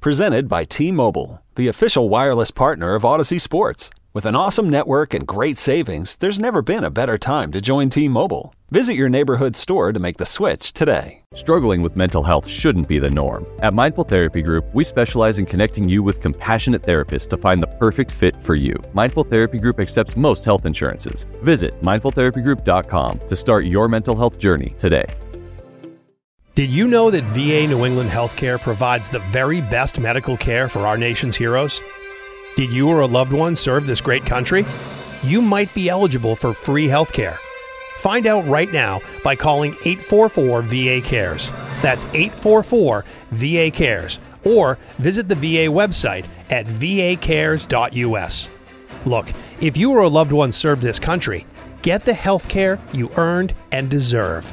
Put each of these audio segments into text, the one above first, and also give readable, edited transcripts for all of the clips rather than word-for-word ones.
Presented by T-Mobile, the official wireless partner of Odyssey Sports. With an awesome network and great savings, there's never been a better time to join T-Mobile. Visit your neighborhood store to make the switch today. Struggling with mental health shouldn't be the norm. At Mindful Therapy Group, we specialize in connecting you with compassionate therapists to find the perfect fit for you. Mindful Therapy Group accepts most health insurances. Visit mindfultherapygroup.com to start your mental health journey today. Did you know that VA New England Healthcare provides the very best medical care for our nation's heroes? Did you or a loved one serve this great country? You might be eligible for free healthcare. Find out right now by calling 844-VA-CARES. That's 844-VA-CARES. Or visit the VA website at vacares.us. Look, if you or a loved one served this country, get the healthcare you earned and deserve.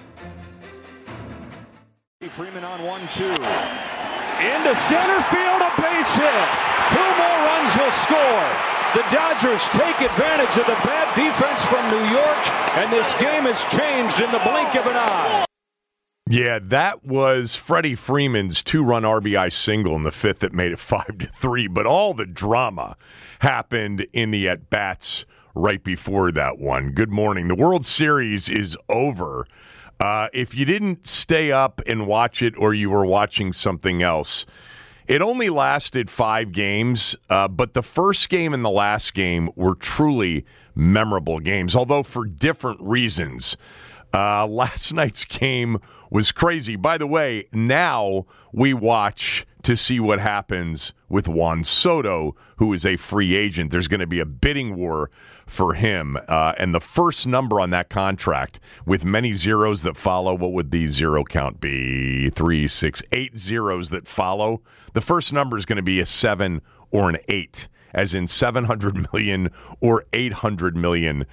Freeman on 1-2. Into center field, a base hit. 2 more runs will score. The Dodgers take advantage of the bad defense from New York, and this game has changed in the blink of an eye. Yeah, that was Freddie Freeman's 2-run RBI single in the 5th that made it 5-3, but all the drama happened in the at-bats right before that one. Good morning. The World Series is over. If you didn't stay up and watch it or you were watching something else, it only lasted 5 games, but the first game and the last game were truly memorable games, although for different reasons. Last night's game was crazy. By the way, now we watch to see what happens with Juan Soto, who is a free agent. There's going to be a bidding war for him. And the first number on that contract, with many zeros that follow, what would the zero count be? 3, 6, 8 zeros that follow. The first number is going to be a 7 or an 8, as in $700 million or $800 million.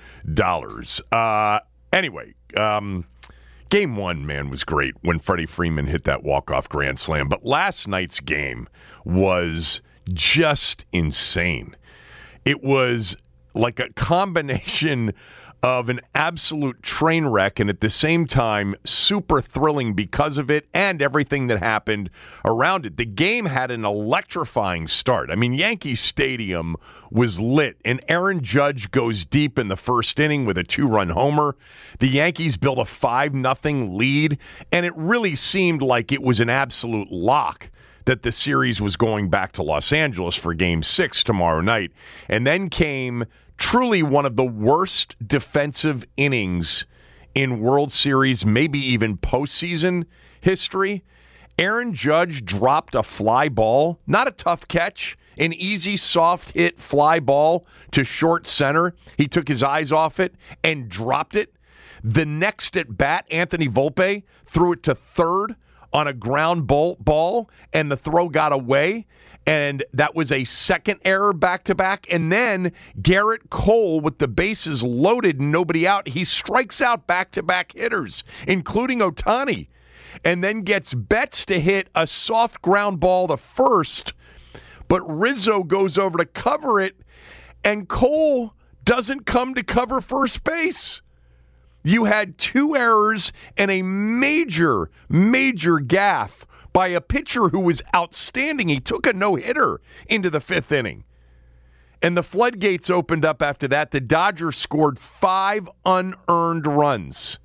Anyway, Game 1, man, was great when Freddie Freeman hit that walk-off grand slam. But last night's game was just insane. It was like a combination of an absolute train wreck and at the same time super thrilling because of it and everything that happened around it. The game had an electrifying start. I mean, Yankee Stadium was lit, and Aaron Judge goes deep in the first inning with a 2-run homer. The Yankees built a 5-0 lead, and it really seemed like it was an absolute lock that the series was going back to Los Angeles for Game 6 tomorrow night. And then came truly one of the worst defensive innings in World Series, maybe even postseason history. Aaron Judge dropped a fly ball, not a tough catch, an easy, soft hit fly ball to short center. He took his eyes off it and dropped it. The next at bat, Anthony Volpe threw it to third on a ground ball, and the throw got away. And that was a second error back-to-back. And then Garrett Cole, with the bases loaded and nobody out, he strikes out back-to-back hitters, including Ohtani, and then gets Betts to hit a soft ground ball to first. But Rizzo goes over to cover it, and Cole doesn't come to cover first base. You had 2 errors and a major, major gaffe by a pitcher who was outstanding. He took a no-hitter into the 5th inning. And the floodgates opened up after that. The Dodgers scored 5 unearned runs.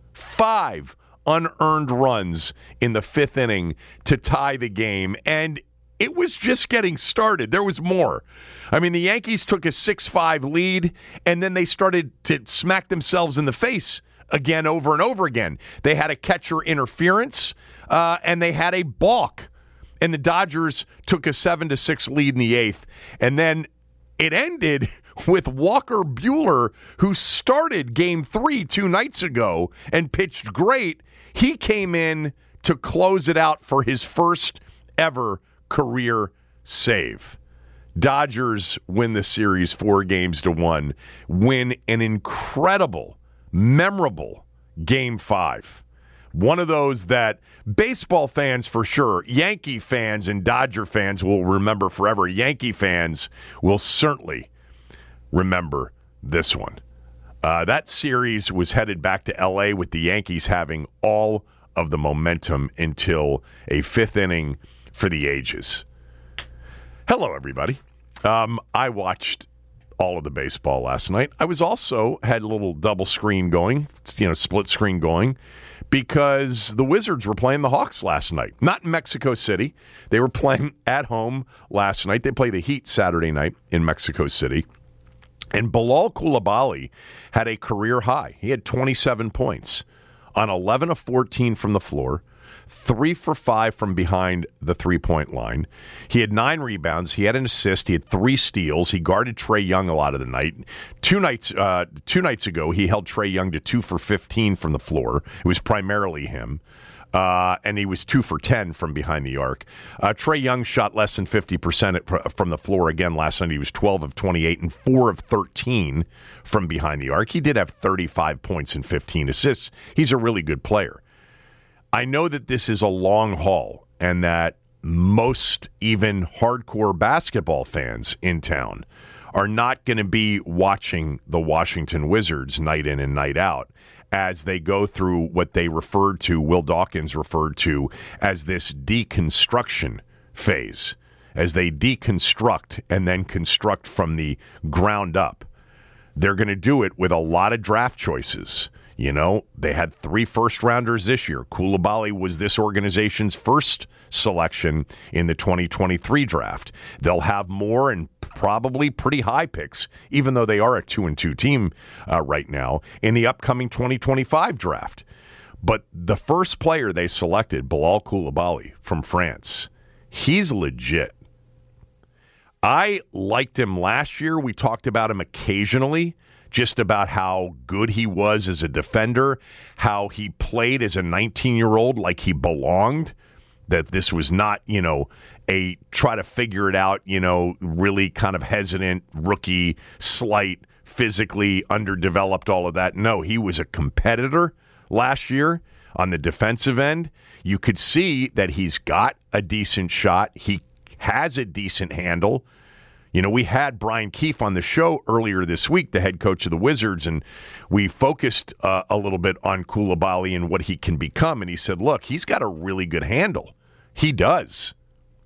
5 unearned runs in the 5th inning to tie the game. And it was just getting started. There was more. I mean, the Yankees took a 6-5 lead, and then they started to smack themselves in the face again over and over again. They had a catcher interference, and they had a balk. And the Dodgers took a 7-6 lead in the 8th. And then it ended with Walker Buehler, who started Game 3 2 nights ago and pitched great. He came in to close it out for his first ever career save. Dodgers win the series 4-1, win an incredible, memorable Game 5. One of those that baseball fans for sure, Yankee fans and Dodger fans will remember forever. Yankee fans will certainly remember this one. That series was headed back to L.A. with the Yankees having all of the momentum until a 5th inning for the ages. Hello, everybody. I watched all of the baseball last night. I was also had a little double screen going, split screen going, because the Wizards were playing the Hawks last night. Not in Mexico City. They were playing at home last night. They play the Heat Saturday night in Mexico City. And Bilal Coulibaly had a career high. He had 27 points on 11 of 14 from the floor, 3 for 5 from behind the three-point line. He had 9 rebounds. He had an assist. He had 3 steals. He guarded Trae Young a lot of the night. Two nights ago, he held Trae Young to 2 for 15 from the floor. It was primarily him. And he was 2 for 10 from behind the arc. Trae Young shot less than 50% from the floor again last night. He was 12 of 28 and 4 of 13 from behind the arc. He did have 35 points and 15 assists. He's a really good player. I know that this is a long haul and that most even hardcore basketball fans in town are not going to be watching the Washington Wizards night in and night out as they go through what they referred to, Will Dawkins referred to, as this deconstruction phase, as they deconstruct and then construct from the ground up. They're going to do it with a lot of draft choices. They had 3 first-rounders this year. Coulibaly was this organization's first selection in the 2023 draft. They'll have more and probably pretty high picks, even though they are a 2-2 team right now, in the upcoming 2025 draft. But the first player they selected, Bilal Coulibaly from France, he's legit. I liked him last year. We talked about him occasionally, just about how good he was as a defender, how he played as a 19-year-old like he belonged, that this was not, a try to figure it out, really kind of hesitant, rookie, slight, physically underdeveloped, all of that. No, he was a competitor last year on the defensive end. You could see that he's got a decent shot. He has a decent handle. We had Brian Keefe on the show earlier this week, the head coach of the Wizards, and we focused a little bit on Coulibaly and what he can become. And he said, look, he's got a really good handle. He does.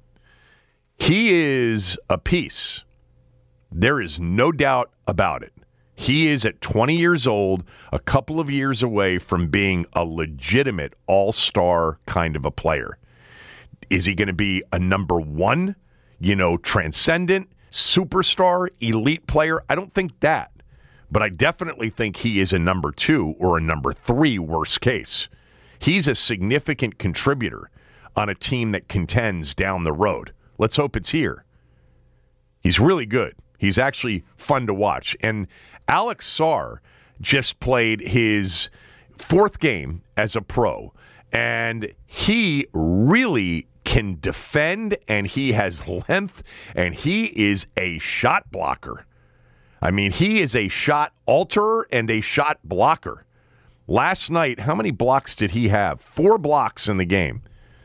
He is a piece. There is no doubt about it. He is at 20 years old, a couple of years away from being a legitimate all-star kind of a player. Is he going to be a number 1, transcendent, superstar, elite player? I don't think that. But I definitely think he is a number 2 or a number 3 worst case. He's a significant contributor on a team that contends down the road. Let's hope it's here. He's really good. He's actually fun to watch. And Alex Sarr just played his 4th game as a pro, and he really can defend, and he has length, and he is a shot blocker. I mean, he is a shot alterer and a shot blocker. Last night, how many blocks did he have? 4 blocks in the game.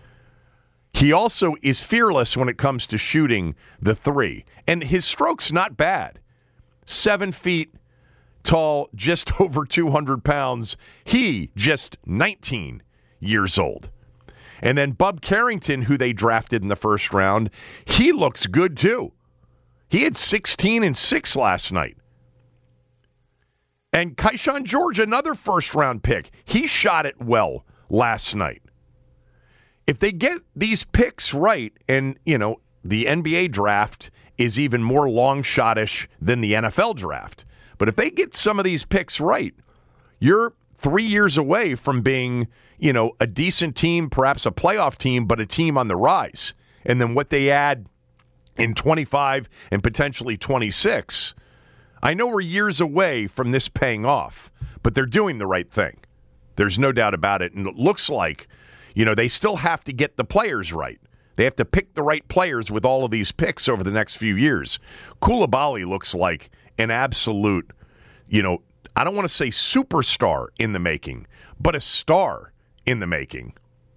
He also is fearless when it comes to shooting the 3. And his stroke's not bad. 7 feet tall, just over 200 pounds. He just 19 years old. And then Bub Carrington, who they drafted in the first round, he looks good too. He had 16 and 6 last night. And Keyshawn George, another first-round pick, he shot it well last night. If they get these picks right, and, the NBA draft is even more long-shot-ish than the NFL draft, but if they get some of these picks right, you're 3 years away from being, a decent team, perhaps a playoff team, but a team on the rise. And then what they add in 25 and potentially 26, I know we're years away from this paying off, but they're doing the right thing. There's no doubt about it. And it looks like, they still have to get the players right. They have to pick the right players with all of these picks over the next few years. Coulibaly looks like an absolute, I don't want to say superstar in the making, but a star in the making.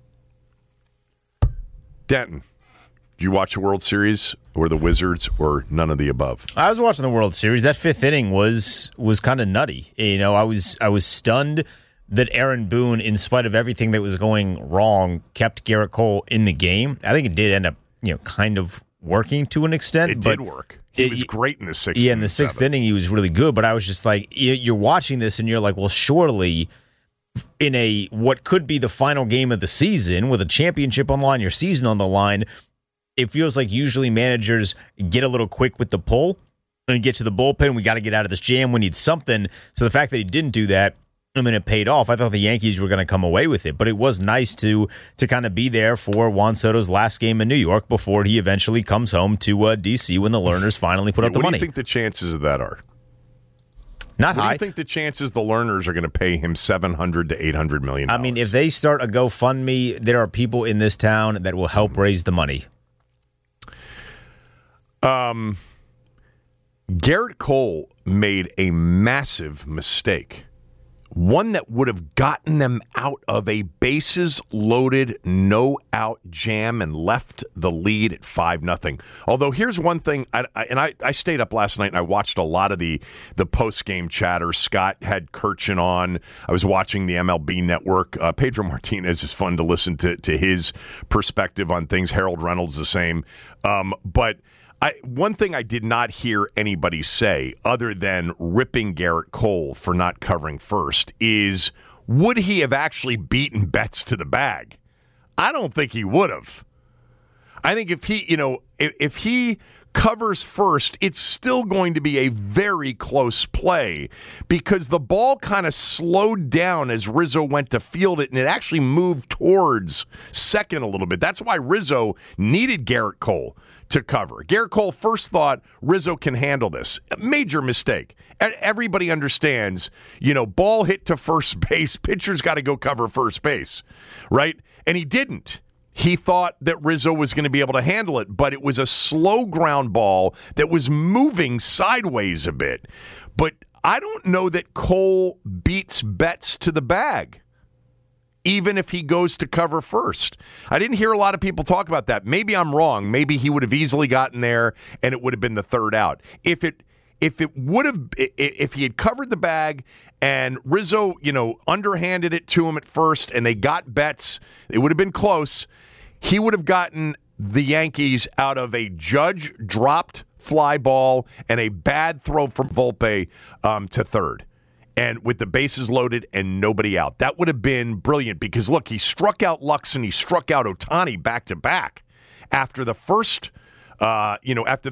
Denton, did you watch the World Series or the Wizards or none of the above? I was watching the World Series. That 5th inning was kind of nutty. I was stunned that Aaron Boone, in spite of everything that was going wrong, kept Garrett Cole in the game. I think it did end up, kind of working to an extent. It did work. He was great in the sixth inning. Yeah, in the sixth inning, he was really good. But I was just like, you're watching this and you're like, well, surely in what could be the final game of the season with a championship on the line, your season on the line, it feels like usually managers get a little quick with the pull and get to the bullpen. We got to get out of this jam. We need something. So the fact that he didn't do that, it paid off. I thought the Yankees were going to come away with it, but it was nice to kind of be there for Juan Soto's last game in New York before he eventually comes home to D.C. when the Lerners finally put up the money. What do you think the chances of that are? Not high. What do you think the chances the Lerners are going to pay him $700 to $800 million? I mean, if they start a GoFundMe, there are people in this town that will help raise the money. Garrett Cole made a massive mistake. One that would have gotten them out of a bases-loaded, no-out jam and left the lead at 5-0. Although, here's one thing, I stayed up last night and I watched a lot of the post-game chatter. Scott had Kirchin on. I was watching the MLB Network. Pedro Martinez is fun to listen to his perspective on things. Harold Reynolds the same. But one thing I did not hear anybody say, other than ripping Garrett Cole for not covering first, is would he have actually beaten Betts to the bag? I don't think he would have. I think if he covers first, it's still going to be a very close play because the ball kind of slowed down as Rizzo went to field it, and it actually moved towards second a little bit. That's why Rizzo needed Garrett Cole to cover. Garrett Cole first thought Rizzo can handle this. A major mistake. Everybody understands, ball hit to first base, pitcher's got to go cover first base, right? And he didn't. He thought that Rizzo was going to be able to handle it, but it was a slow ground ball that was moving sideways a bit. But I don't know that Cole beats Betts to the bag, even if he goes to cover first. I didn't hear a lot of people talk about that. Maybe I'm wrong. Maybe he would have easily gotten there and it would have been the third out. If he had covered the bag and Rizzo, underhanded it to him at first and they got Betts, it would have been close. He would have gotten the Yankees out of a Judge dropped fly ball and a bad throw from Volpe to third. And with the bases loaded and nobody out. That would have been brilliant because, look, he struck out Lux and he struck out Ohtani back-to-back after the first, after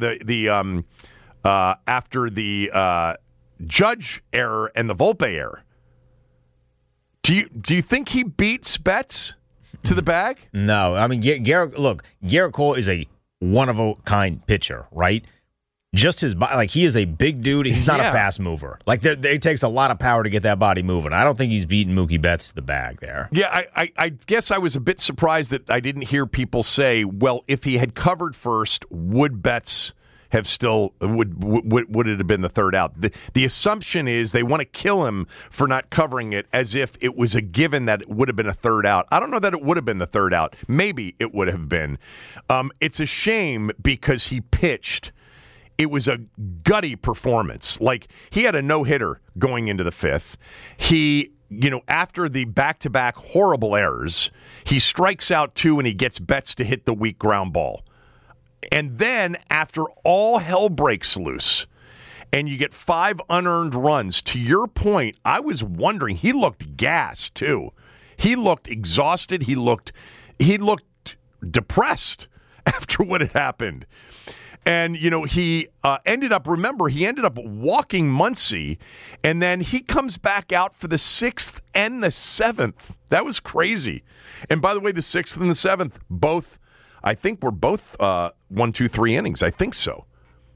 the Judge error and the Volpe error. Do you think he beats Betts to the bag? No. I mean, Garrett Cole is a one-of-a-kind pitcher, right? Just his body, he is a big dude. He's not a fast mover. It takes a lot of power to get that body moving. I don't think he's beating Mookie Betts to the bag there. Yeah, I guess I was a bit surprised that I didn't hear people say, well, if he had covered first, would Betts have still, would it have been the third out? The assumption is they want to kill him for not covering it as if it was a given that it would have been a third out. I don't know that it would have been the third out. Maybe it would have been. It's a shame because he pitched. It was a gutty performance. He had a no-hitter going into the fifth. He, after the back-to-back horrible errors, he strikes out 2 and he gets Betts to hit the weak ground ball. And then, after all hell breaks loose, and you get 5 unearned runs, to your point, I was wondering, he looked gassed, too. He looked exhausted. He looked depressed after what had happened. And, he ended up walking Muncy, and then he comes back out for the 6th and the 7th. That was crazy. And by the way, the 6th and the 7th, were both 1, 2, 3 innings. I think so.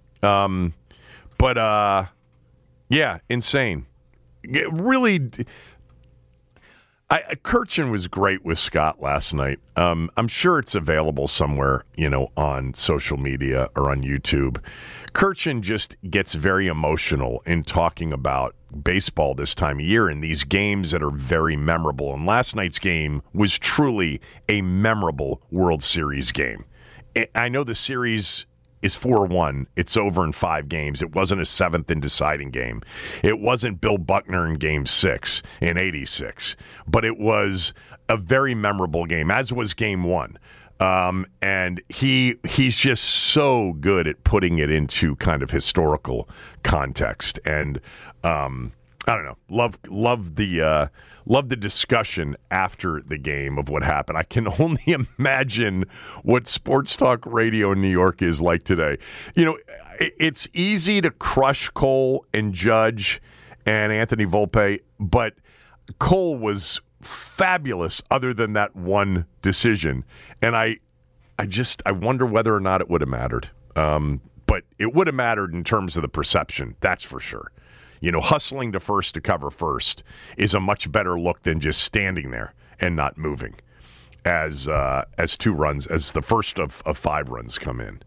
Yeah, insane. It really... Kirchin was great with Scott last night. I'm sure it's available somewhere, on social media or on YouTube. Kirchin just gets very emotional in talking about baseball this time of year and these games that are very memorable. And last night's game was truly a memorable World Series game. I know the series is 4-1. It's over in 5 games. It wasn't a 7th and deciding game. It wasn't Bill Buckner in Game 6 in 86. But it was a very memorable game, as was Game 1. And he's just so good at putting it into kind of historical context. And I don't know, love the discussion after the game of what happened. I can only imagine what Sports Talk Radio in New York is like today. You know, it's easy to crush Cole and Judge and Anthony Volpe, but Cole was fabulous other than that one decision. And I wonder whether or not it would have mattered. But it would have mattered in terms of the perception, that's for sure. You know, hustling to first to cover first is a much better look than just standing there and not moving as the first of 5 runs come in.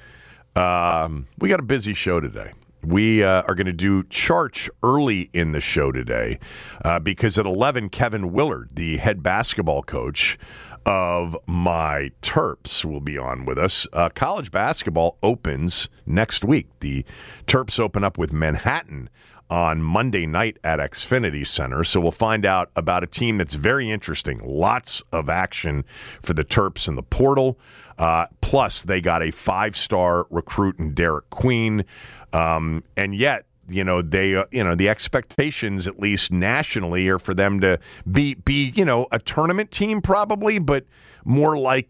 We got a busy show today. We are going to do Charch early in the show today because at 11, Kevin Willard, the head basketball coach of my Terps, will be on with us. College basketball opens next week. The Terps open up with Manhattan on Monday night at Xfinity Center. So we'll find out about a team that's very interesting. Lots of action for the Terps in the portal. Plus, they got a 5-star recruit in Derek Queen. And yet, the expectations, at least nationally, are for them to be a tournament team probably, but more like,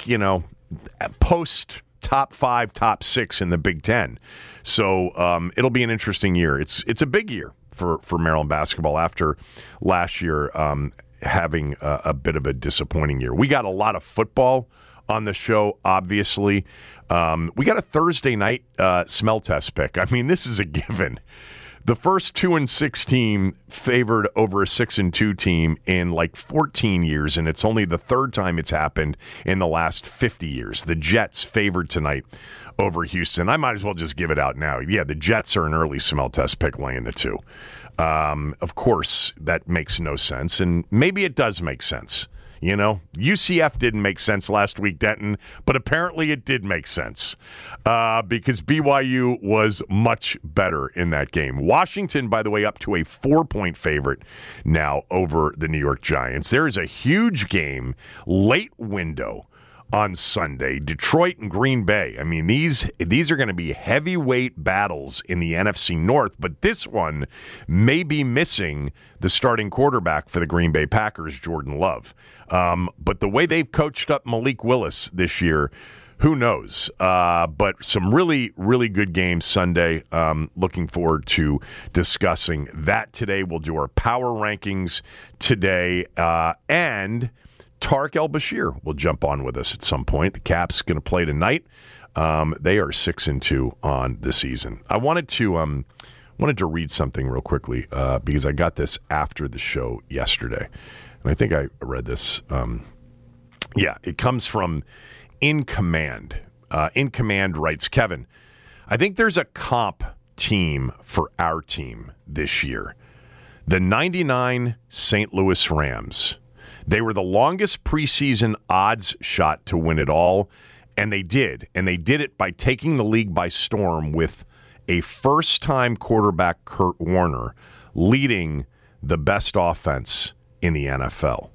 post top 5, top 6 in the Big Ten. So it'll be an interesting year. It's a big year for Maryland basketball after last year having a bit of a disappointing year. We got a lot of football on the show, obviously. We got a Thursday night smell test pick. I mean, this is a given. The first 2-6 team favored over a 6-2 team in like 14 years, and it's only the 3rd time it's happened in the last 50 years. The Jets favored tonight over Houston. I might as well just give it out now. Yeah, the Jets are an early smell test pick, laying the 2. Of course, that makes no sense, and maybe it does make sense. You know, UCF didn't make sense last week, Denton, but apparently it did make sense because BYU was much better in that game. Washington, by the way, up to a 4-point favorite now over the New York Giants. There is a huge game, late window on Sunday, Detroit and Green Bay. I mean, these are going to be heavyweight battles in the NFC North, but this one may be missing the starting quarterback for the Green Bay Packers, Jordan Love. But the way they've coached up Malik Willis this year, who knows? But some really, really good games Sunday. Looking forward to discussing that today. We'll do our power rankings today. And Tarek El-Bashir will jump on with us at some point. The Caps going to play tonight. They are 6-2 on the season. I wanted to read something real quickly because I got this after the show yesterday. And I think I read this. It comes from In Command. In Command writes, Kevin, I think there's a comp team for our team this year. The 99 St. Louis Rams. They were the longest preseason odds shot to win it all, and they did. And they did it by taking the league by storm with a first-time quarterback, Kurt Warner, leading the best offense in the NFL.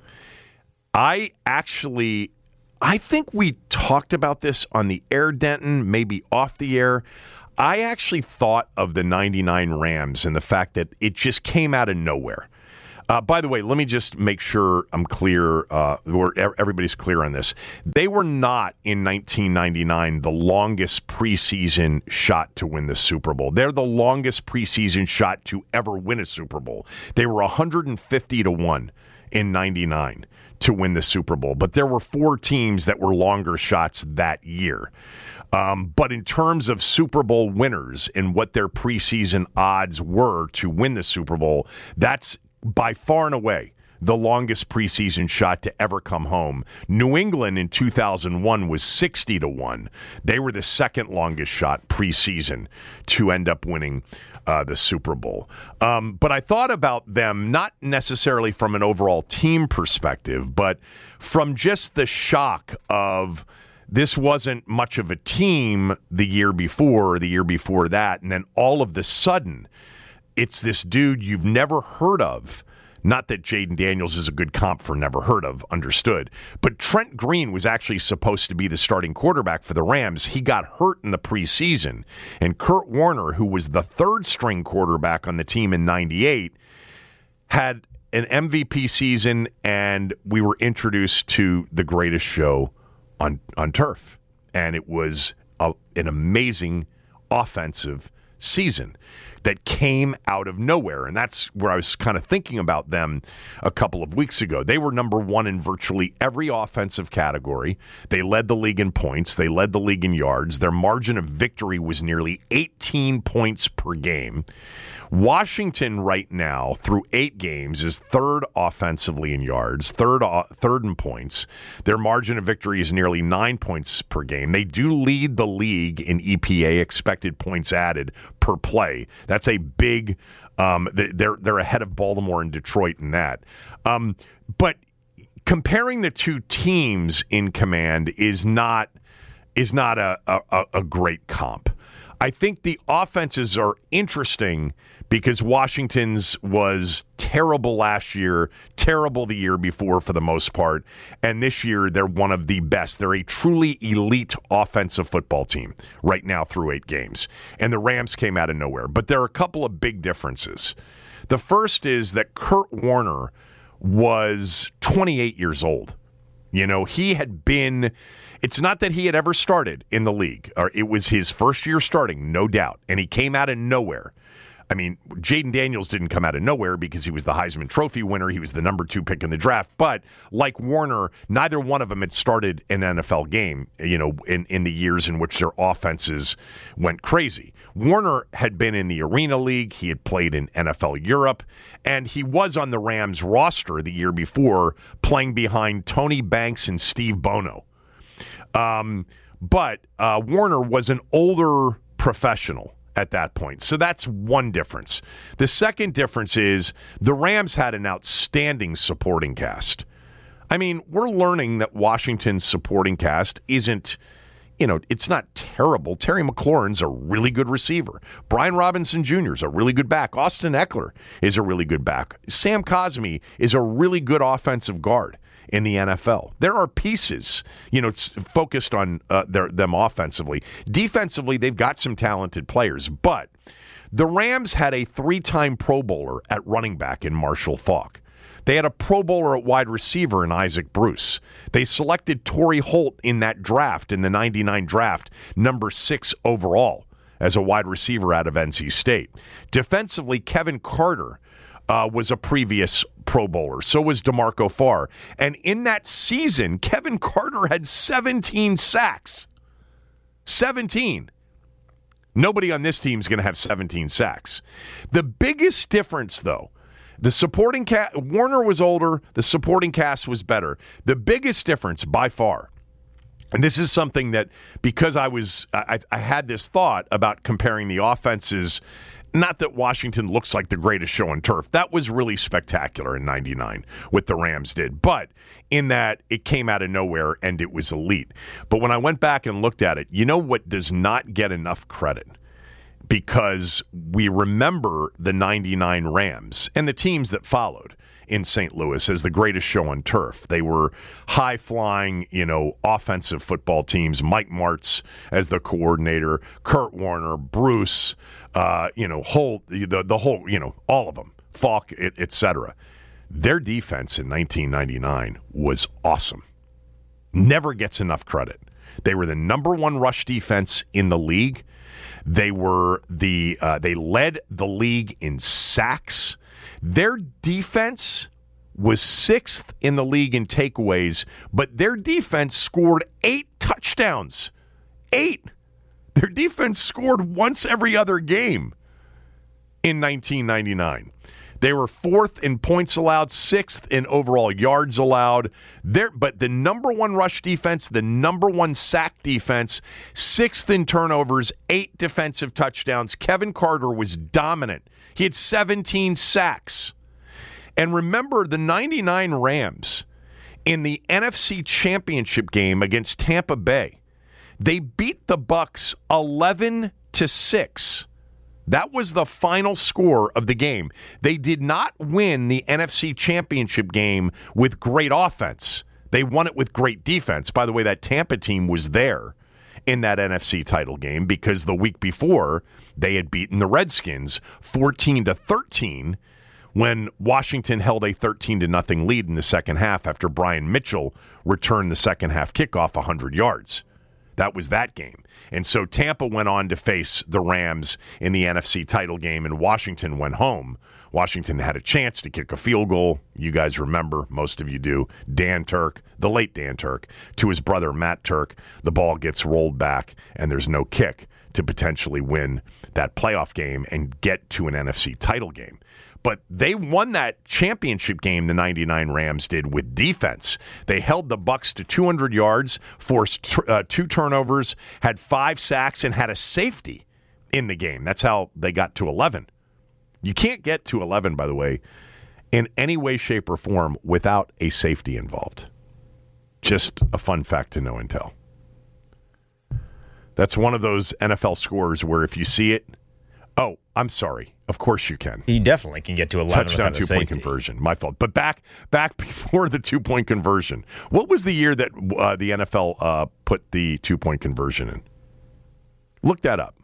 I think we talked about this on the air, Denton, maybe off the air. I actually thought of the 99 Rams and the fact that it just came out of nowhere. By the way, let me just make sure I'm clear, or everybody's clear on this. They were not, in 1999, the longest preseason shot to win the Super Bowl. They're the longest preseason shot to ever win a Super Bowl. They were 150-1 in 99 to win the Super Bowl. But there were 4 teams that were longer shots that year. But in terms of Super Bowl winners and what their preseason odds were to win the Super Bowl, that's by far and away the longest preseason shot to ever come home. New England in 2001 was 60-1. They were the second longest shot preseason to end up winning the Super Bowl. But I thought about them not necessarily from an overall team perspective, but from just the shock of this wasn't much of a team the year before or the year before that, and then all of the sudden, it's this dude you've never heard of. Not that Jaden Daniels is a good comp for never heard of, understood. But Trent Green was actually supposed to be the starting quarterback for the Rams. He got hurt in the preseason. And Kurt Warner, who was the third-string quarterback on the team in '98, had an MVP season, and we were introduced to the greatest show on turf. And it was an amazing offensive season that came out of nowhere. And that's where I was kind of thinking about them a couple of weeks ago. They were number one in virtually every offensive category. They led the league in points. They led the league in yards. Their margin of victory was nearly 18 points per game. Washington right now, through 8 games, is third offensively in yards, third in points. Their margin of victory is nearly 9 points per game. They do lead the league in EPA, expected points added per play. That's a big. They're ahead of Baltimore and Detroit in that. But comparing the two teams in command is not a great comp. I think the offenses are interesting because Washington's was terrible last year, terrible the year before for the most part, and this year they're one of the best. They're a truly elite offensive football team right now through 8 games, and the Rams came out of nowhere. But there are a couple of big differences. The first is that Kurt Warner was 28 years old. You know, he had been... It's not that he had ever started in the league. Or it was his first year starting, no doubt. And he came out of nowhere. I mean, Jaden Daniels didn't come out of nowhere because he was the Heisman Trophy winner. He was the number 2 pick in the draft. But like Warner, neither one of them had started an NFL game, you know, in the years in which their offenses went crazy. Warner had been in the Arena League. He had played in NFL Europe. And he was on the Rams roster the year before, playing behind Tony Banks and Steve Bono. But Warner was an older professional at that point. So that's one difference. The second difference is the Rams had an outstanding supporting cast. I mean, we're learning that Washington's supporting cast isn't, you know, it's not terrible. Terry McLaurin's a really good receiver. Brian Robinson Jr. is a really good back. Austin Eckler is a really good back. Sam Cosmi is a really good offensive guard in the NFL. There are pieces, you know, it's focused on them offensively. Defensively, they've got some talented players, but the Rams had a 3-time Pro Bowler at running back in Marshall Faulk. They had a Pro Bowler at wide receiver in Isaac Bruce. They selected Torrey Holt in that draft, in the 99 draft, number 6 overall, as a wide receiver out of NC State. Defensively, Kevin Carter was a previous Pro Bowler. So was DeMarco Farr. And in that season, Kevin Carter had 17 sacks. 17. Nobody on this team is going to have 17 sacks. The biggest difference, though, the supporting cast, Warner was older, the supporting cast was better. The biggest difference by far, and this is something that, because I had this thought about comparing the offenses. Not that Washington looks like the greatest show on turf. That was really spectacular in '99, what the Rams did. But in that, it came out of nowhere and it was elite. But when I went back and looked at it, you know what does not get enough credit? Because we remember the '99 Rams and the teams that followed in St. Louis as the greatest show on turf. They were high-flying, you know, offensive football teams. Mike Martz as the coordinator, Kurt Warner, Bruce, Holt, the whole, you know, all of them, Falk, etc. Their defense in 1999 was awesome. Never gets enough credit. They were the number 1 rush defense in the league. They were they led the league in sacks. Their defense was 6th in the league in takeaways, but their defense scored 8 touchdowns. 8. Their defense scored once every other game in 1999. They were 4th in points allowed, 6th in overall yards allowed. But the number 1 rush defense, the number 1 sack defense, 6th in turnovers, 8 defensive touchdowns. Kevin Carter was dominant. He had 17 sacks. And remember, the 99 Rams, in the NFC Championship game against Tampa Bay. They beat the Bucs 11-6. That was the final score of the game. They did not win the NFC Championship game with great offense. They won it with great defense. By the way, that Tampa team was there in that NFC title game because the week before they had beaten the Redskins 14-13 when Washington held a 13-0 lead in the second half after Brian Mitchell returned the second half kickoff 100 yards. That was that game. And so Tampa went on to face the Rams in the NFC title game, and Washington went home. Washington had a chance to kick a field goal. You guys remember, most of you do, Dan Turk, the late Dan Turk, to his brother Matt Turk. The ball gets rolled back, and there's no kick to potentially win that playoff game and get to an NFC title game. But they won that championship game, the 99 Rams did, with defense. They held the Bucs to 200 yards, forced 2 turnovers, had 5 sacks, and had a safety in the game. That's how they got to 11. You can't get to 11, by the way, in any way, shape, or form without a safety involved. Just a fun fact to know and tell. That's one of those NFL scores where if you see it, oh, I'm sorry. Of course you can. You definitely can get to 11 touchdown, without a 2-point conversion. My fault. But back before the 2-point conversion, what was the year that the NFL put the 2-point conversion in? Look that up.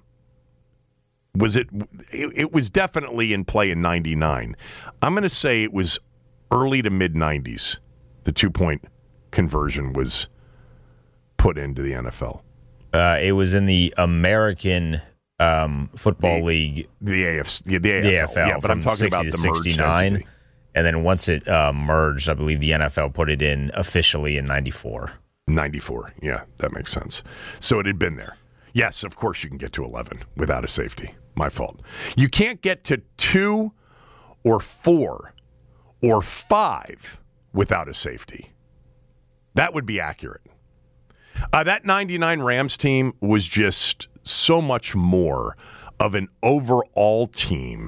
Was it was definitely in play in 99. I'm going to say it was early to mid-90s. The 2-point conversion was put into the NFL. It was in the American Football League, the AFL. Yeah, but I'm talking about the merged 69, entity. And then once it merged, I believe the NFL put it in officially in 94. 94, yeah, that makes sense. So it had been there. Yes, of course you can get to 11 without a safety. My fault. You can't get to 2 or 4 or 5 without a safety. That would be accurate. That 99 Rams team was just so much more of an overall team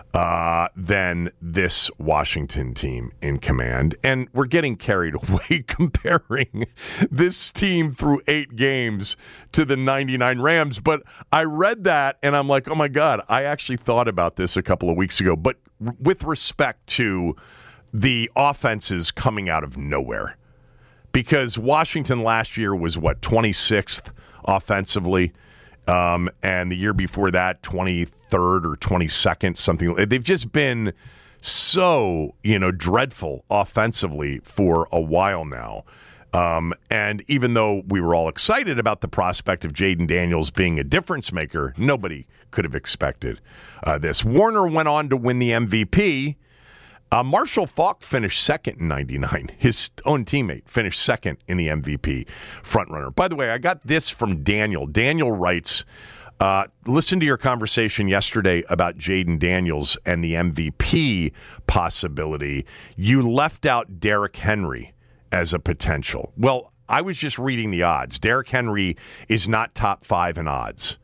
than this Washington team in command. And we're getting carried away comparing this team through 8 games to the 99 Rams. But I read that and I'm like, oh my God, I actually thought about this a couple of weeks ago. But with respect to the offenses coming out of nowhere. Because Washington last year was, 26th offensively, and the year before that, 23rd or 22nd, something. They've just been so, dreadful offensively for a while now. And even though we were all excited about the prospect of Jayden Daniels being a difference maker, nobody could have expected this. Warner went on to win the MVP. Marshall Faulk finished second in 99. His own teammate finished second in the MVP frontrunner. By the way, I got this from Daniel. Daniel writes, listen to your conversation yesterday about Jayden Daniels and the MVP possibility. You left out Derrick Henry as a potential. Well, I was just reading the odds. Derrick Henry is not top 5 in odds.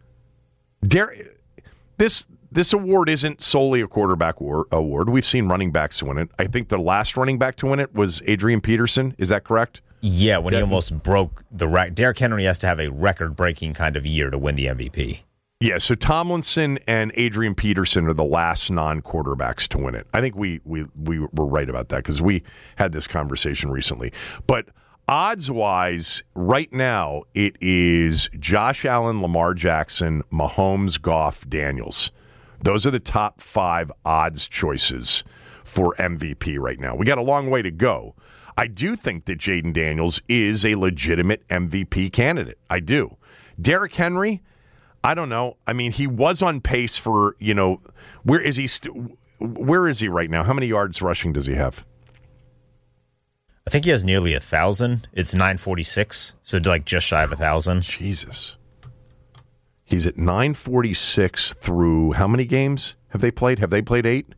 This award isn't solely a quarterback award. We've seen running backs win it. I think the last running back to win it was Adrian Peterson. Is that correct? Yeah, when he almost broke the record. Derrick Henry has to have a record-breaking kind of year to win the MVP. Yeah, so Tomlinson and Adrian Peterson are the last non-quarterbacks to win it. I think we were right about that because we had this conversation recently. But odds-wise, right now, it is Josh Allen, Lamar Jackson, Mahomes, Goff, Daniels. Those are the top 5 odds choices for MVP right now. We got a long way to go. I do think that Jayden Daniels is a legitimate MVP candidate. I do. Derrick Henry, I don't know. I mean, he was on pace for, where is he right now? How many yards rushing does he have? I think he has nearly 1,000. It's 946, so just shy of 1,000. Jesus. He's at 946 through how many games have they played? Have they played 8?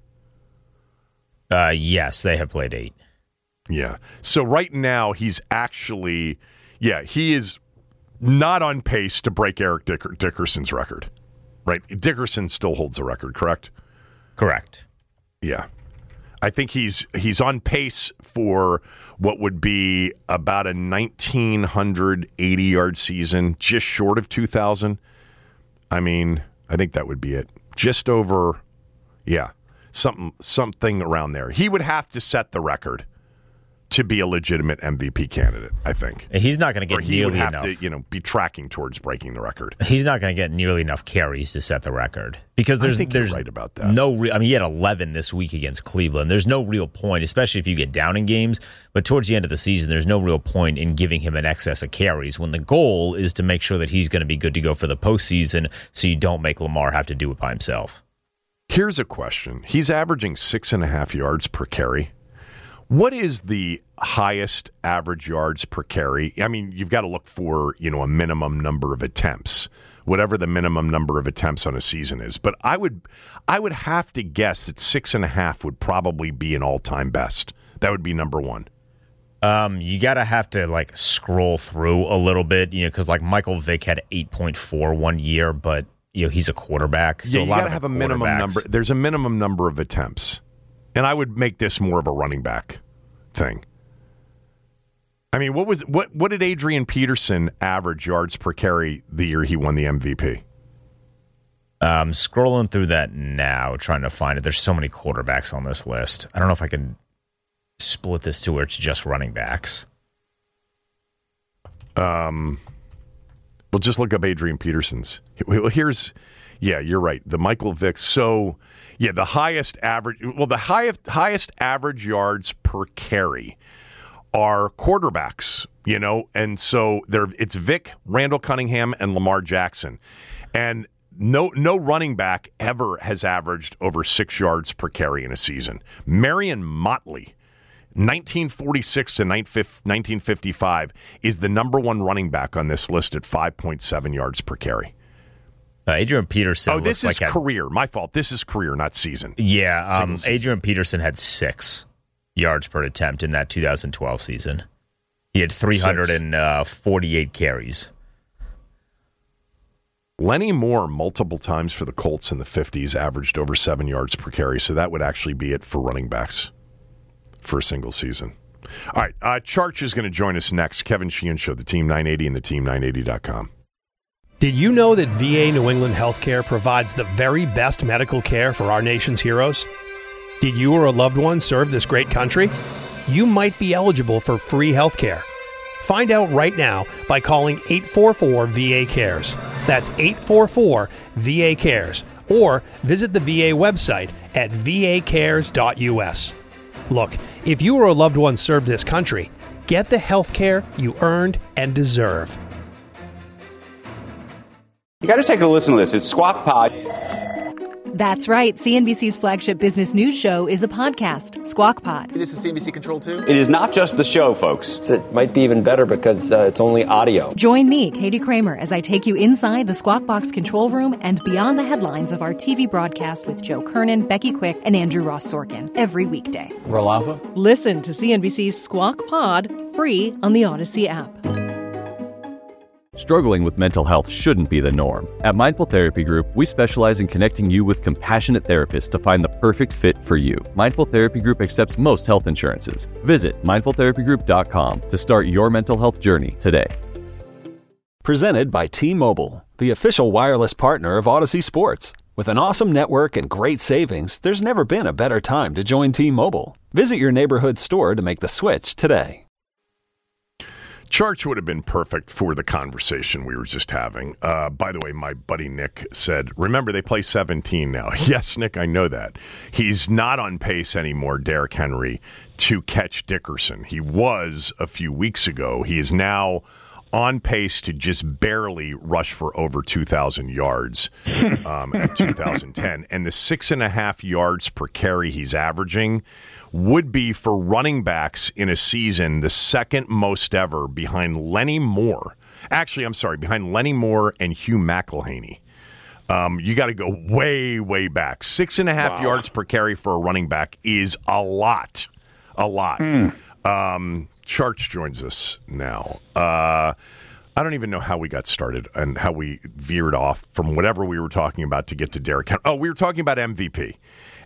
Yes, they have played 8. Yeah. So right now he's actually, he is not on pace to break Eric Dickerson's record. Right? Dickerson still holds the record, correct? Correct. Yeah. I think he's on pace for what would be about a 1,980-yard season, just short of 2,000. I mean, I think that would be it. Just over, something around there. He would have to set the record to be a legitimate MVP candidate, I think. He's not going to get nearly enough. He would have to, be tracking towards breaking the record. He's not going to get nearly enough carries to set the record because there's you're right about that. he had 11 this week against Cleveland. There's no real point, especially if you get down in games. But towards the end of the season, there's no real point in giving him an excess of carries when the goal is to make sure that he's going to be good to go for the postseason, so you don't make Lamar have to do it by himself. Here's a question: he's averaging 6.5 yards per carry. What is the highest average yards per carry? I mean, you've got to look for, a minimum number of attempts, whatever the minimum number of attempts on a season is. But I would have to guess that 6.5 would probably be an all-time best. That would be number one. You got to have to scroll through a little bit, because Michael Vick had 8.4 one year, but he's a quarterback. So you got to have a minimum number. There's a minimum number of attempts. And I would make this more of a running back thing. I mean, what did Adrian Peterson average yards per carry the year he won the MVP? Scrolling through that now, trying to find it. There's so many quarterbacks on this list. I don't know if I can split this to where it's just running backs. Well, just look up Adrian Peterson's. Well, you're right. The Michael Vick. So, the highest average average yards per carry are quarterbacks, and so it's Vick, Randall Cunningham, and Lamar Jackson. And no running back ever has averaged over 6 yards per carry in a season. Marion Motley, 1946 to 1955, is the number one running back on this list at 5.7 yards per carry. Adrian Peterson. Oh, this is career. My fault. This is career, not season. Yeah, Adrian Peterson had 6 yards per attempt in that 2012 season. He had 348 carries. Lenny Moore, multiple times for the Colts in the 50s, averaged over 7 yards per carry, so that would actually be it for running backs for a single season. All right, Charch is going to join us next. Kevin Sheehan Show, the Team 980 and the Team980.com. Did you know that VA New England Healthcare provides the very best medical care for our nation's heroes? Did you or a loved one serve this great country? You might be eligible for free healthcare. Find out right now by calling 844-VA-CARES. That's 844-VA-CARES. Or visit the VA website at vacares.us. Look, if you or a loved one served this country, get the healthcare you earned and deserve. You got to take a listen to this. It's Squawk Pod. That's right. CNBC's flagship business news show is a podcast, Squawk Pod. This is CNBC Control 2? It is not just the show, folks. It might be even better because it's only audio. Join me, Katie Kramer, as I take you inside the Squawk Box control room and beyond the headlines of our TV broadcast with Joe Kernan, Becky Quick, and Andrew Ross Sorkin every weekday. Roll Alpha? Listen to CNBC's Squawk Pod free on the Odyssey app. Struggling with mental health shouldn't be the norm. At Mindful Therapy Group, we specialize in connecting you with compassionate therapists to find the perfect fit for you. Mindful Therapy Group accepts most health insurances. Visit mindfultherapygroup.com to start your mental health journey today. Presented by T-Mobile, the official wireless partner of Odyssey Sports. With an awesome network and great savings, there's never been a better time to join T-Mobile. Visit your neighborhood store to make the switch today. Charch would have been perfect for the conversation we were just having. By the way, my buddy Nick said, remember, they play 17 now. Yes, Nick, I know that. He's not on pace anymore, Derrick Henry, to catch Dickerson. He was a few weeks ago. He is now on pace to just barely rush for over 2,000 yards at 2010. And the 6.5 yards per carry he's averaging would be, for running backs in a season, the second most ever behind Lenny Moore. Actually, I'm sorry, behind Lenny Moore and Hugh McElhaney. You got to go way, way back. 6.5 yards per carry for a running back is a lot. A lot. Charch joins us now. I don't even know how we got started and how we veered off from whatever we were talking about to get to Derrick Henry. Oh, we were talking about MVP.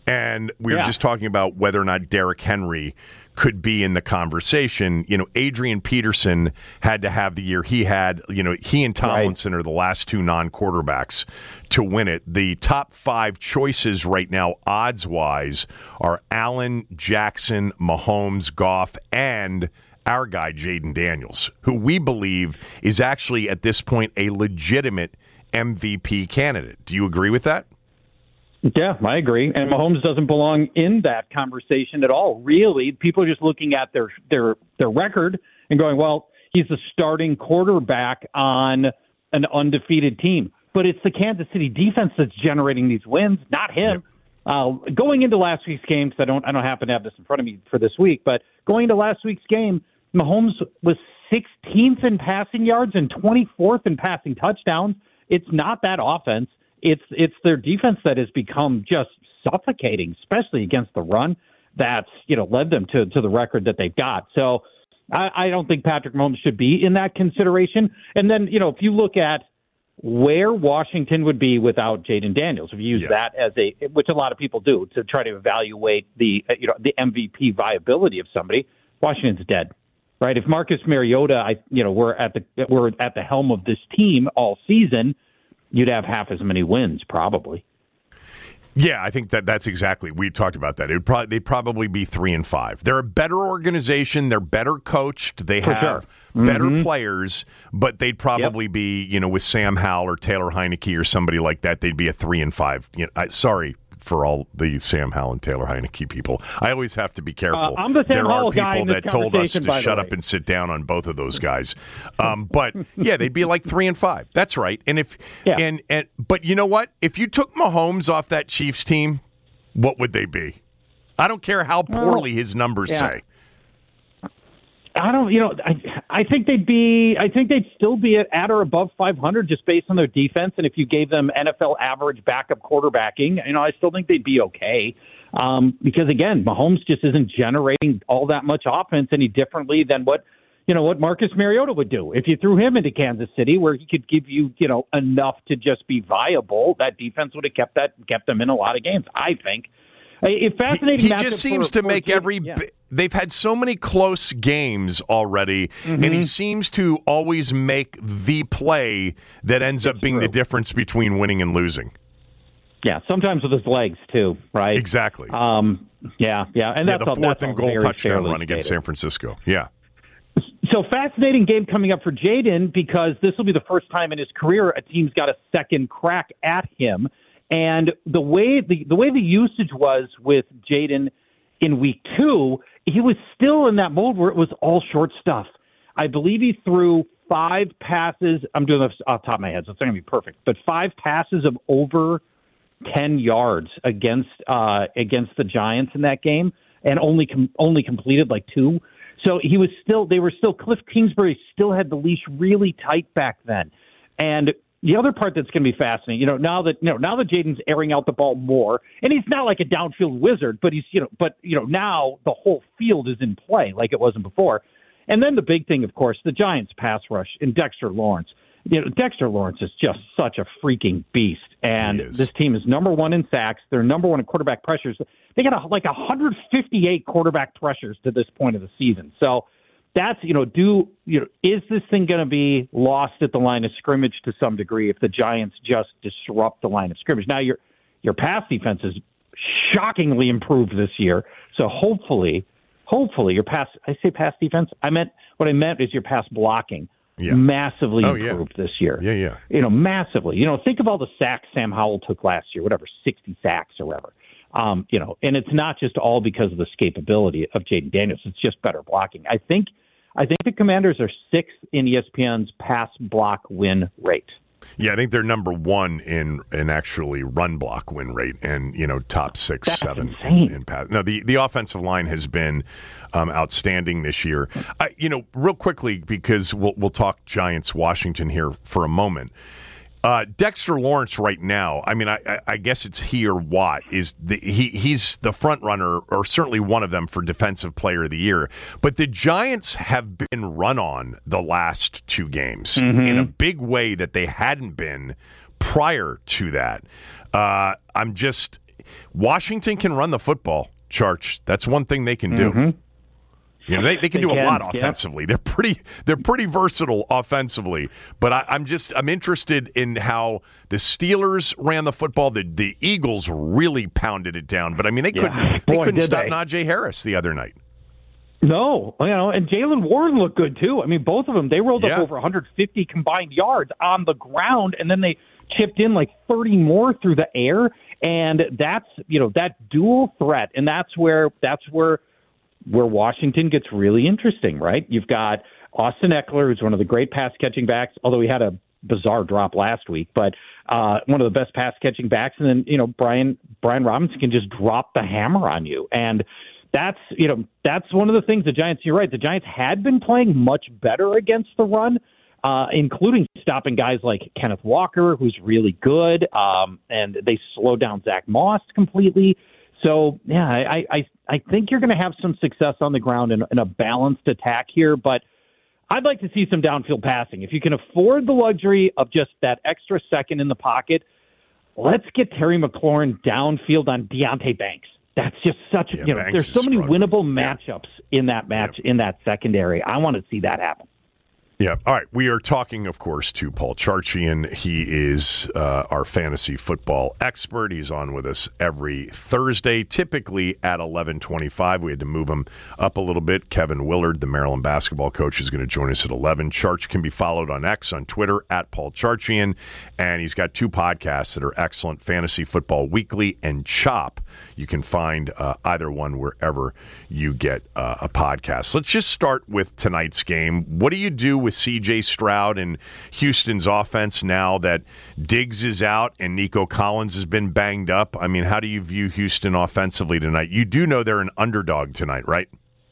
And we were just talking about whether or not Derrick Henry could be in the conversation. Adrian Peterson had to have the year he had. He and Tomlinson are the last two non-quarterbacks to win it. The top 5 choices right now, odds-wise, are Allen, Jackson, Mahomes, Goff, and our guy, Jaden Daniels, who we believe is actually, at this point, a legitimate MVP candidate. Do you agree with that? Yeah, I agree. And Mahomes doesn't belong in that conversation at all. Really, people are just looking at their record and going, well, he's the starting quarterback on an undefeated team. But it's the Kansas City defense that's generating these wins, not him. Going into last week's game, because I don't happen to have this in front of me for this week, but going into last week's game, Mahomes was 16th in passing yards and 24th in passing touchdowns. It's not that offense. It's their defense that has become just suffocating, especially against the run. That's led them to the record that they've got. So I don't think Patrick Mahomes should be in that consideration. And then if you look at where Washington would be without Jaden Daniels, if you use that as which a lot of people do to try to evaluate the MVP viability of somebody, Washington's dead. Right? If Marcus Mariota, were at the helm of this team all season, you'd have half as many wins, probably. Yeah, I think that's exactly. We talked about that. They'd probably be 3-5. They're a better organization. They're better coached. They have better players, but they'd probably be, with Sam Howell or Taylor Heineke or somebody like that. They'd be a 3-5. Sorry for all the Sam Howell and Taylor Heineke people. I always have to be careful. I'm the Sam Howell guy. There are people that told us to shut up and sit down on both of those guys. But yeah, they'd be like 3-5. That's right. And but you know what? If you took Mahomes off that Chiefs team, what would they be? I don't care how poorly his numbers say. I don't. I think they'd still be at or above 500 just based on their defense. And if you gave them NFL average backup quarterbacking, I still think they'd be okay. Because again, Mahomes just isn't generating all that much offense any differently than what Marcus Mariota would do if you threw him into Kansas City, where he could give you enough to just be viable. That defense would have kept them in a lot of games, I think. A fascinating. He just seems to make they've had so many close games already, and he seems to always make the play that ends up being the difference between winning and losing. Yeah, sometimes with his legs too, right? Exactly. And that's the fourth and goal touchdown run against San stated. Francisco. Yeah. So fascinating game coming up for Jaden, because this will be the first time in his career a team's got a second crack at him. And the way the usage was with Jaden in week 2, he was still in that mode where it was all short stuff. I believe he threw 5 passes. I'm doing this off the top of my head, so it's not going to be perfect. But 5 passes of over 10 yards against the Giants in that game, and only completed like 2. So Cliff Kingsbury still had the leash really tight back then. And the other part that's going to be fascinating, now that Jaden's airing out the ball more, and he's not like a downfield wizard, but now the whole field is in play like it wasn't before. And then the big thing, of course, the Giants pass rush and Dexter Lawrence. Dexter Lawrence is just such a freaking beast, and this team is number 1 in sacks. They're number 1 in quarterback pressures. They got 158 quarterback pressures to this point of the season. So that's, is this thing going to be lost at the line of scrimmage to some degree if the Giants just disrupt the line of scrimmage? Now, your pass defense is shockingly improved this year. So hopefully your pass defense, what I meant is your pass blocking massively improved this year. Yeah. Massively. Think of all the sacks Sam Howell took last year, 60 sacks or whatever. And it's not just all because of the escapability of Jaden Daniels. It's just better blocking. I think the Commanders are 6th in ESPN's pass block win rate. Yeah, I think they're number 1 in actually run block win rate, and top 6, That's 7 insane. in pass. No, the offensive line has been outstanding this year. Real quickly, because we'll talk Giants Washington here for a moment. Dexter Lawrence right now, I guess it's he or Watt, he's the front runner, or certainly one of them, for Defensive Player of the Year. But the Giants have been run on the last 2 games in a big way that they hadn't been prior to that. Washington can run the football, Charch. That's one thing they can do. Mm-hmm. You know, they can do a lot offensively. Yeah. They're pretty versatile offensively. But I'm interested in how the Steelers ran the football. The Eagles really pounded it down. But I mean, they couldn't stop Najee Harris the other night. No, and Jalen Warren looked good too. I mean, both of them, they rolled up over 150 combined yards on the ground, and then they chipped in like 30 more through the air. And that's, that dual threat, and that's where Washington gets really interesting, right? You've got Austin Eckler, who's one of the great pass-catching backs, although he had a bizarre drop last week, but one of the best pass-catching backs. And then, Brian Robinson can just drop the hammer on you. And that's one of the things the Giants, you're right, the Giants had been playing much better against the run, including stopping guys like Kenneth Walker, who's really good, and they slowed down Zach Moss completely. So, yeah, I think you're going to have some success on the ground in a balanced attack here, but I'd like to see some downfield passing. If you can afford the luxury of just that extra second in the pocket, let's get Terry McLaurin downfield on Deonte Banks. That's just such, there's so many winnable matchups in that match, in that secondary. I want to see that happen. Yeah. All right. We are talking, of course, to Paul Charchian. He is our fantasy football expert. He's on with us every Thursday, typically at 11:25. We had to move him up a little bit. Kevin Willard, the Maryland basketball coach, is going to join us at 11. Charch can be followed on X, on Twitter, at Paul Charchian. And he's got two podcasts that are excellent, Fantasy Football Weekly and Chop. You can find either one wherever you get a podcast. Let's just start with tonight's game. What do you do with C.J. Stroud and Houston's offense now that Diggs is out and Nico Collins has been banged up? I mean, how do you view Houston offensively tonight? You do know they're an underdog tonight, right?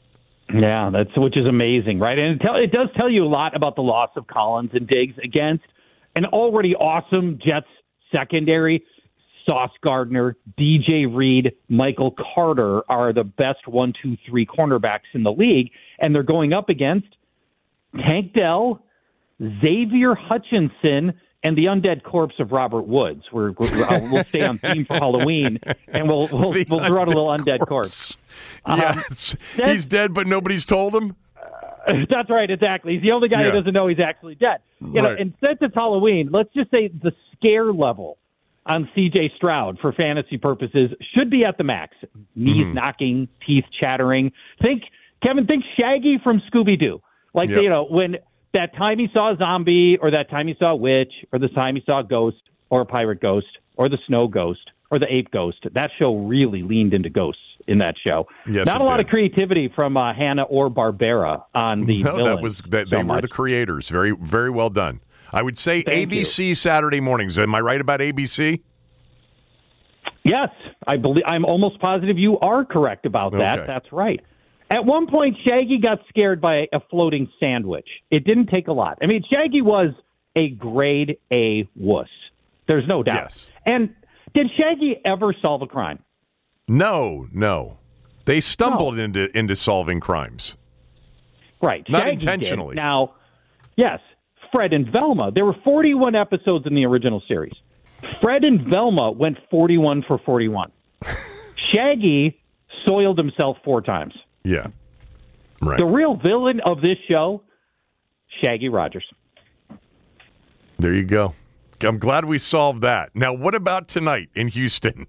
Yeah, which is amazing, right? And it does tell you a lot about the loss of Collins and Diggs against an already awesome Jets secondary. Sauce Gardner, DJ Reed, Michael Carter are the best 1, 2, 3 cornerbacks in the league, and they're going up against Tank Dell, Xavier Hutchinson, and the undead corpse of Robert Woods. We'll stay on theme for Halloween, and we'll throw out a little undead corpse. Yeah, he's dead, but nobody's told him. That's right, exactly. He's the only guy who doesn't know he's actually dead. Right. And since it's Halloween, let's just say the scare level on C.J. Stroud for fantasy purposes should be at the max. Knees knocking, teeth chattering. Think Shaggy from Scooby-Doo. Like, when that time he saw a zombie, or that time he saw a witch, or the time he saw a ghost, or a pirate ghost, or the snow ghost, or the ape ghost. That show really leaned into ghosts in that show. Yes, Not a lot of creativity from Hanna or Barbera on the villains. They were the creators. Very, very well done. I would say ABC Saturday mornings. Am I right about ABC? Yes, I'm almost positive you are correct about that. Okay. That's right. At one point, Shaggy got scared by a floating sandwich. It didn't take a lot. I mean, Shaggy was a grade A wuss. There's no doubt. Yes. And did Shaggy ever solve a crime? No. They stumbled into solving crimes. Right. Not Shaggy intentionally. Did. Now, yes, Fred and Velma. There were 41 episodes in the original series. Fred and Velma went 41 for 41. Shaggy soiled himself 4 times. Yeah. Right. The real villain of this show, Shaggy Rogers. There you go. I'm glad we solved that. Now, what about tonight in Houston?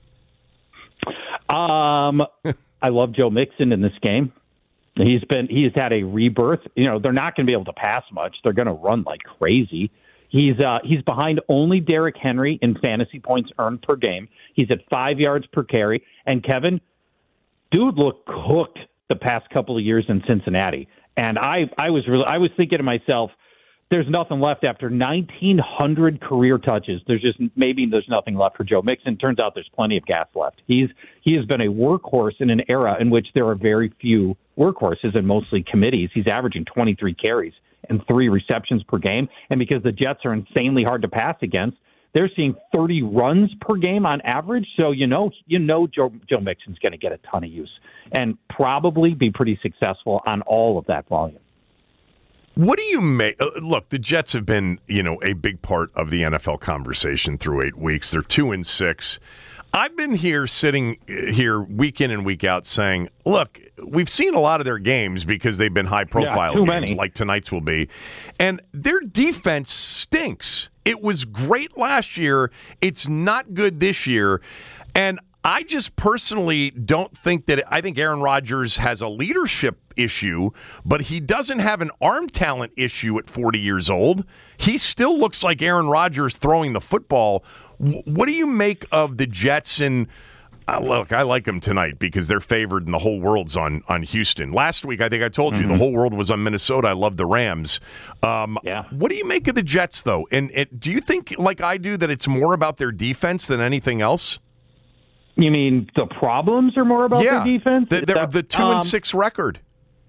I love Joe Mixon in this game. He's had a rebirth. They're not going to be able to pass much. They're going to run like crazy. He's behind only Derrick Henry in fantasy points earned per game. He's at 5 yards per carry. And Kevin, dude looked cooked the past couple of years in Cincinnati. And I was thinking to myself, there's nothing left after 1,900 career touches. There's nothing left for Joe Mixon. Turns out there's plenty of gas left. He has been a workhorse in an era in which there are very few workhorses and mostly committees. He's averaging 23 carries and 3 receptions per game. And because the Jets are insanely hard to pass against, they're seeing 30 runs per game on average. So Joe Mixon's going to get a ton of use and probably be pretty successful on all of that volume. What do you make? Look, the Jets have been, a big part of the NFL conversation through 8 weeks. They're 2-6. I've been sitting here week in and week out saying, look, we've seen a lot of their games because they've been high-profile games many. like tonight's will be, and their defense stinks. It was great last year. It's not good this year, and I just personally don't think that – I think Aaron Rodgers has a leadership issue, but he doesn't have an arm talent issue at 40 years old. He still looks like Aaron Rodgers throwing the football. What do you make of the Jets? And look, I like them tonight because they're favored and the whole world's on Houston. Last week, I think I told you, the whole world was on Minnesota. I love the Rams. What do you make of the Jets, though? And do you think, like I do, that it's more about their defense than anything else? You mean the problems are more about their defense? The 2-6 record.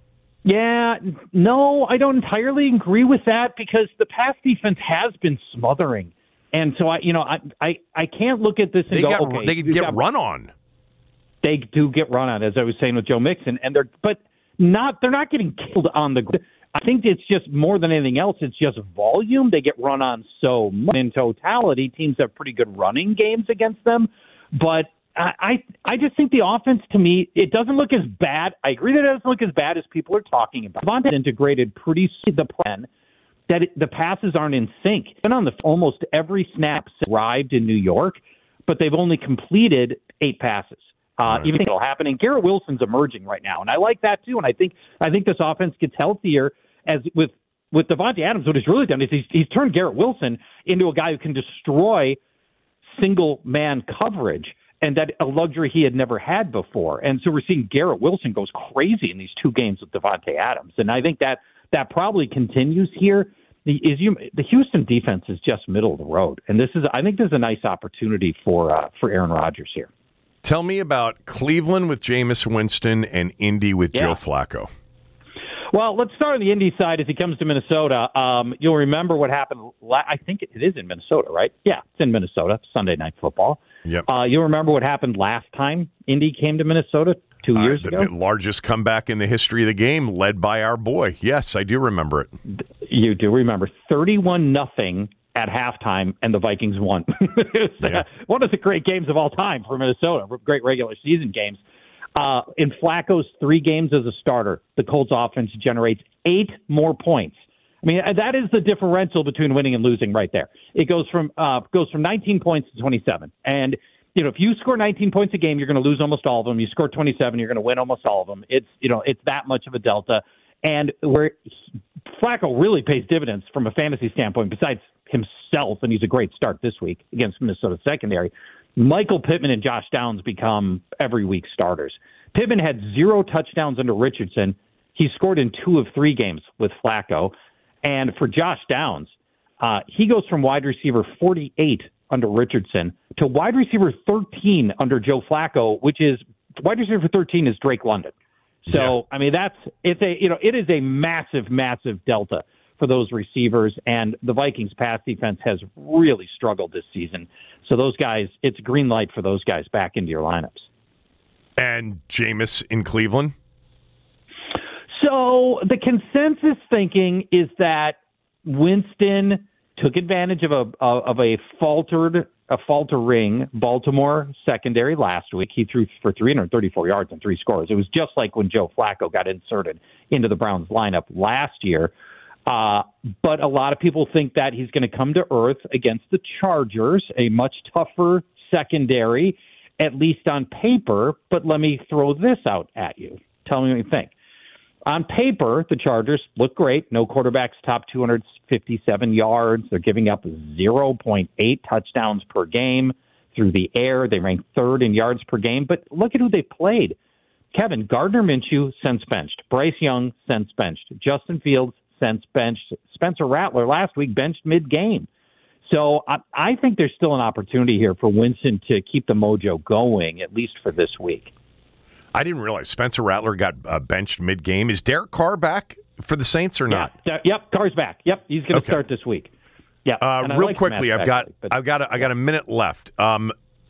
Yeah, no, I don't entirely agree with that because the pass defense has been smothering. And so, I can't look at this and they get run on. They do get run on, as I was saying with Joe Mixon, and they're not getting killed on the ground. I think it's just more than anything else, it's just volume. They get run on so much. In totality, teams have pretty good running games against them, but I just think the offense, to me, it doesn't look as bad. I agree that it doesn't look as bad as people are talking about. Devontae integrated pretty the plan that the passes aren't in sync. And on almost every snap arrived in New York, but they've only completed 8 passes. Even it'll happen. And Garrett Wilson's emerging right now, and I like that too. And I think this offense gets healthier as with Devontae Adams. What he's really done is he's turned Garrett Wilson into a guy who can destroy single man coverage. And that a luxury he had never had before. And so we're seeing Garrett Wilson goes crazy in these 2 games with Devontae Adams. And I think that probably continues here. The Houston defense is just middle of the road. And I think this is a nice opportunity for Aaron Rodgers here. Tell me about Cleveland with Jameis Winston and Indy with Joe Flacco. Well, let's start on the Indy side as he comes to Minnesota. You'll remember what happened. I think it is in Minnesota, right? Yeah, it's in Minnesota, Sunday Night Football. Yep. You'll remember what happened last time Indy came to Minnesota 2 years ago? The largest comeback in the history of the game, led by our boy. Yes, I do remember it. You do remember. 31-0 at halftime, and the Vikings won. One of the great games of all time for Minnesota, great regular season games. In Flacco's 3 games as a starter, the Colts offense generates 8 more points. I mean, that is the differential between winning and losing right there. It goes from 19 points to 27. And, if you score 19 points a game, you're going to lose almost all of them. You score 27, you're going to win almost all of them. It's that much of a delta. And where Flacco really pays dividends from a fantasy standpoint, besides himself, and he's a great start this week against Minnesota secondary, Michael Pittman and Josh Downs become every week starters. Pittman had 0 touchdowns under Richardson. He scored in 2 of 3 games with Flacco. And for Josh Downs, he goes from wide receiver 48 under Richardson to wide receiver 13 under Joe Flacco, which is wide receiver 13 is Drake London. So, I mean, it is a massive, massive delta for those receivers, and the Vikings pass defense has really struggled this season. So those guys, it's a green light for those guys back into your lineups. And Jameis in Cleveland? So the consensus thinking is that Winston took advantage of a faltering Baltimore secondary last week. He threw for 334 yards and 3 scores. It was just like when Joe Flacco got inserted into the Browns lineup last year. But a lot of people think that he's going to come to earth against the Chargers, a much tougher secondary, at least on paper. But let me throw this out at you. Tell me what you think. On paper, the Chargers look great. No quarterbacks top 257 yards. They're giving up 0.8 touchdowns per game through the air. They rank 3rd in yards per game. But look at who they played. Kevin, Gardner Minshew, since benched. Bryce Young, since benched. Justin Fields, since benched. Spencer Rattler last week benched mid-game. So I think there's still an opportunity here for Winston to keep the mojo going, at least for this week. I didn't realize Spencer Rattler got benched mid-game. Is Derek Carr back for the Saints or not? Yep, Carr's back. Yep, he's going to start this week. Yeah. Real quickly, I've got a minute left.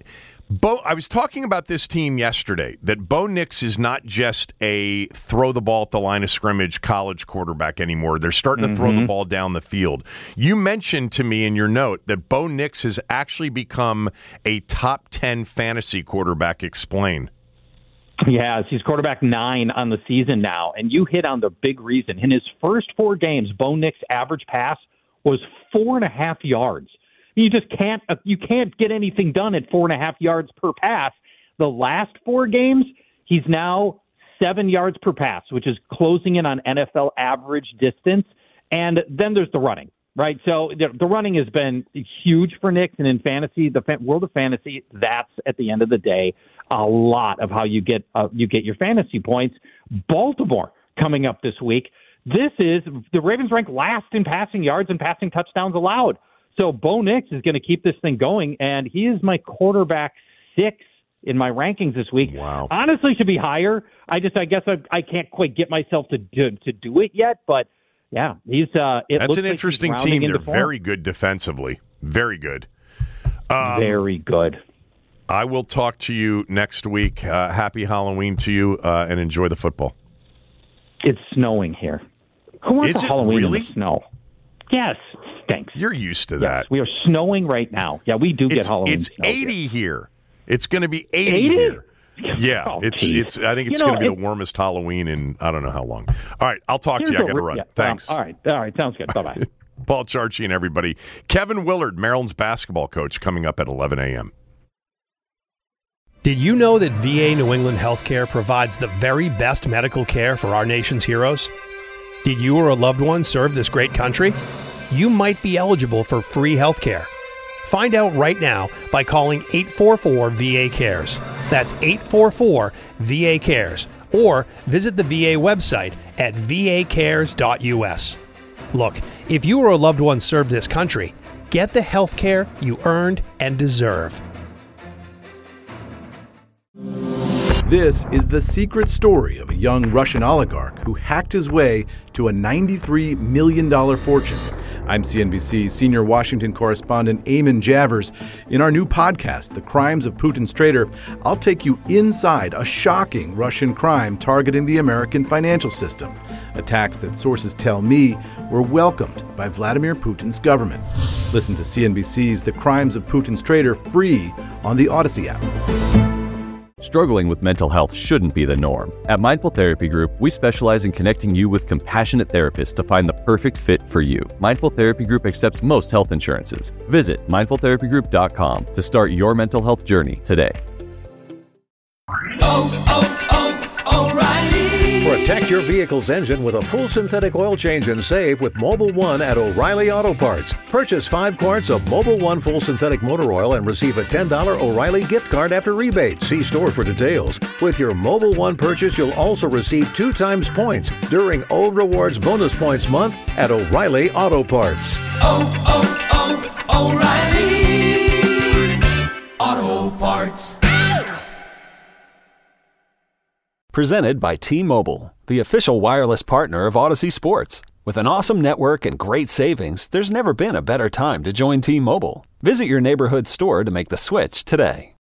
I was talking about this team yesterday, that Bo Nix is not just a throw the ball at the line of scrimmage college quarterback anymore. They're starting to throw the ball down the field. You mentioned to me in your note that Bo Nix has actually become a top 10 fantasy quarterback. Explain. Yes, he's quarterback 9 on the season now, and you hit on the big reason. In his first 4 games, Bo Nix' average pass was 4.5 yards. You just can't get anything done at 4.5 yards per pass. The last 4 games, he's now 7 yards per pass, which is closing in on NFL average distance. And then there's the running, right? So the running has been huge for Nix, and in fantasy, the world of fantasy, that's at the end of the day a lot of how you get your fantasy points. Baltimore coming up this week. The Ravens rank last in passing yards and passing touchdowns allowed. So Bo Nix is going to keep this thing going, and he is my quarterback 6 in my rankings this week. Wow. Honestly, should be higher. I guess I can't quite get myself to do it yet, but yeah, that's an interesting team. They're very good defensively. Very good. Very good. I will talk to you next week. Happy Halloween to you, and enjoy the football. It's snowing here. Who wants a Halloween in the snow? Yes, stinks. You're used to that. Yes, we are snowing right now. Yeah, we do get Halloween. It's snow 80 here. It's going to be 80 here. Yeah, oh, it's. I think it's going to be the warmest Halloween in I don't know how long. All right, I'll talk to you. I got to run. Thanks. All right, sounds good. Bye bye. Paul Charchi and everybody. Kevin Willard, Maryland's basketball coach, coming up at 11 a.m. Did you know that VA New England Healthcare provides the very best medical care for our nation's heroes? Did you or a loved one serve this great country? You might be eligible for free health care. Find out right now by calling 844-VA-CARES. That's 844-VA-CARES. Or visit the VA website at vacares.us. Look, if you or a loved one served this country, get the health care you earned and deserve. This is the secret story of a young Russian oligarch who hacked his way to a $93 million fortune. I'm CNBC senior Washington correspondent Eamon Javers. In our new podcast, The Crimes of Putin's Traitor, I'll take you inside a shocking Russian crime targeting the American financial system. Attacks that sources tell me were welcomed by Vladimir Putin's government. Listen to CNBC's The Crimes of Putin's Traitor free on the Odyssey app. Struggling with mental health shouldn't be the norm. At Mindful Therapy Group, we specialize in connecting you with compassionate therapists to find the perfect fit for you. Mindful Therapy Group accepts most health insurances. Visit mindfultherapygroup.com to start your mental health journey today. O'Reilly. Protect your vehicle's engine with a full synthetic oil change and save with Mobil 1 at O'Reilly Auto Parts. Purchase 5 quarts of Mobil 1 full synthetic motor oil and receive a $10 O'Reilly gift card after rebate. See store for details. With your Mobil 1 purchase, you'll also receive 2 times points during O Rewards Bonus Points Month at O'Reilly Auto Parts. O'Reilly Auto Parts. Presented by T-Mobile, the official wireless partner of Odyssey Sports. With an awesome network and great savings, there's never been a better time to join T-Mobile. Visit your neighborhood store to make the switch today.